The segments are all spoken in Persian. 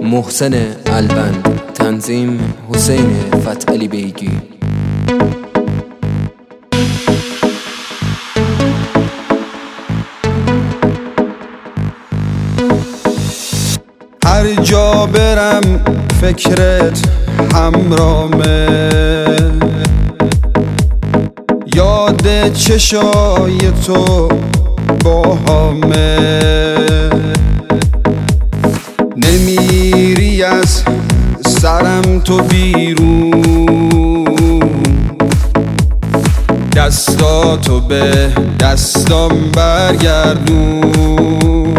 محسن البند، تنظیم حسین فتحعلی بیگی. هر جا برم فکرت همرامه، یاد چشای تو باهامه. نمیری از سرم تو بیرون، دستاتو به دستام برگردون.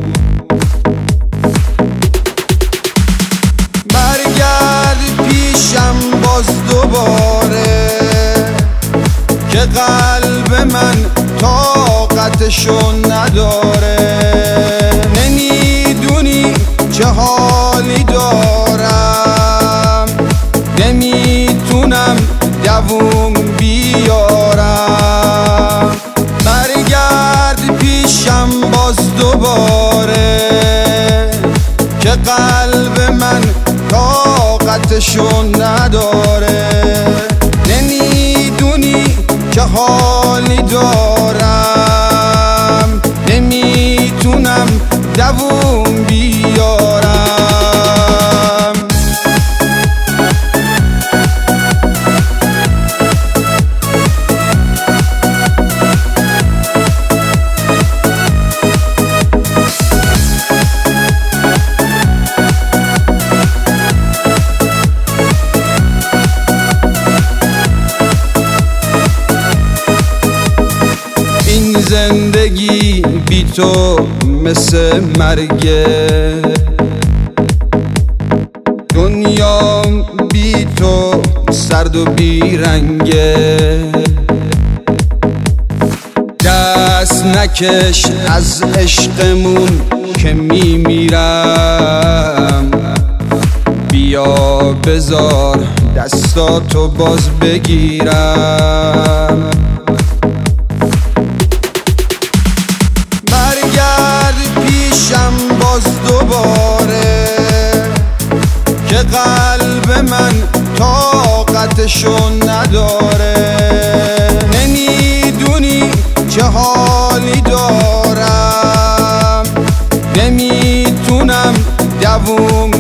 برگرد پیشم باز دوباره، که قلب من طاقتشو نداره. نمیدونی چه حالی دارم، نمیتونم دووم بیارم. برگرد پیشم باز دوباره، که قلب من طاقتشو نداره. نمیدونی چه حالی دارم، نمیتونم دووم بیارم. این زندگی بی تو مثل مرگه، دنیا بی تو سرد و بی رنگه. دست نکش از عشقمون که میمیرم، بیا بذار دستاتو باز بگیرم. پیشم باز دوباره، که قلب من طاقتشو نداره. نمیدونی چه حالی دارم، نمیتونم دووم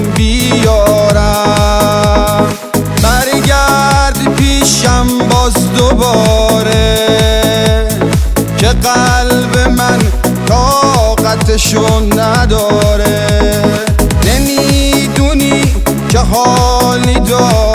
بیارم. برگرد پیشم باز دوباره، که قلب من طاقتشو نداره. نمیدونی چه حالی داره.